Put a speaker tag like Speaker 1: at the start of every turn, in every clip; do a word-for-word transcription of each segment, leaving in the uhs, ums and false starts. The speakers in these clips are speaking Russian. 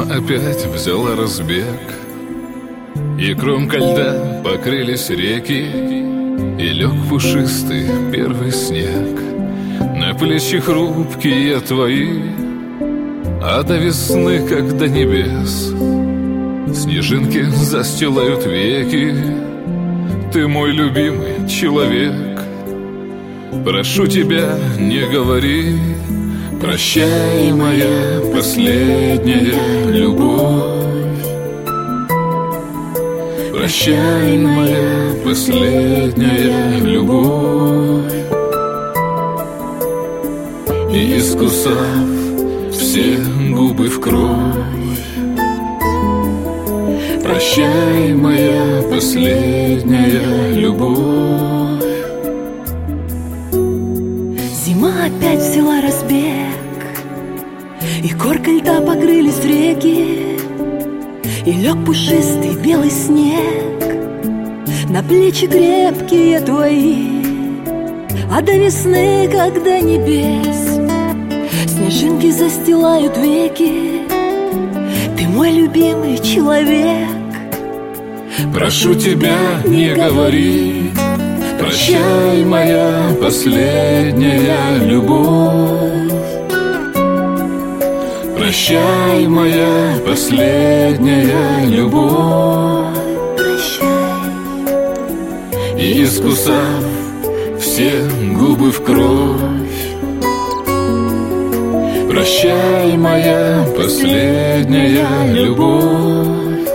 Speaker 1: опять взяла разбег, и кромка льда покрылись реки, и лег пушистый первый снег на плечи хрупкие твои. А до весны, как до небес, снежинки застилают веки. Ты мой любимый человек, прошу тебя, не говори: прощай, моя последняя любовь. Прощай, моя последняя любовь. И искусав все губы в кровь, прощай, моя последняя любовь.
Speaker 2: Зима опять взяла разбег, и корка льда покрылись реки, и лег пушистый белый снег на плечи крепкие твои. А до весны, как до небес, снежинки застилают веки. Ты мой любимый человек,
Speaker 1: прошу тебя, не говори: прощай, моя последняя любовь. Прощай, моя последняя любовь.
Speaker 2: прощай.
Speaker 1: И искусав все губы в кровь, прощай, моя последняя любовь.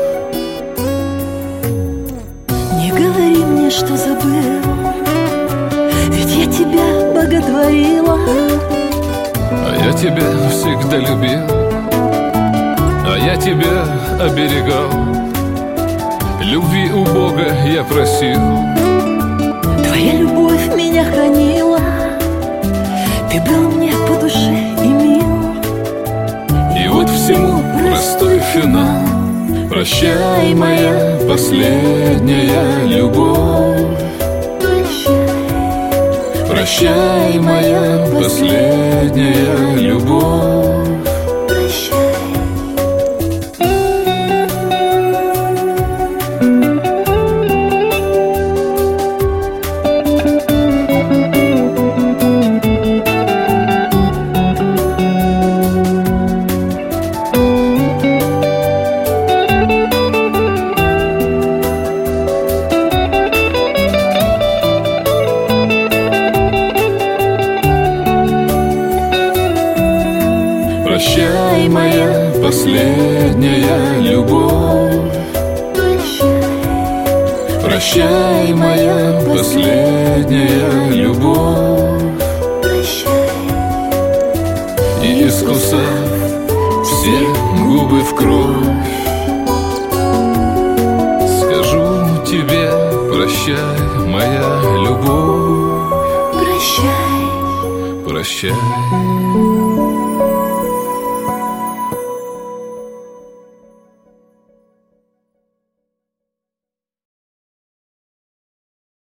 Speaker 2: Не говори мне, что забыл, ведь я тебя боготворила.
Speaker 1: А я тебя всегда любил, а я тебя оберегал. Любви у Бога я просил,
Speaker 2: Твоя любовь меня хранила. Ты был мне по душе и мил.
Speaker 1: и вот всему простой финал. Прощай, моя последняя любовь.
Speaker 2: Прощай,
Speaker 1: Прощай, моя последняя любовь.
Speaker 2: прощай.
Speaker 1: Прощай, моя последняя любовь.
Speaker 2: Прощай,
Speaker 1: Прощай, моя последняя любовь.
Speaker 2: прощай.
Speaker 1: И искусав все губы в кровь, скажу тебе: прощай, моя любовь.
Speaker 2: Прощай,
Speaker 1: Прощай.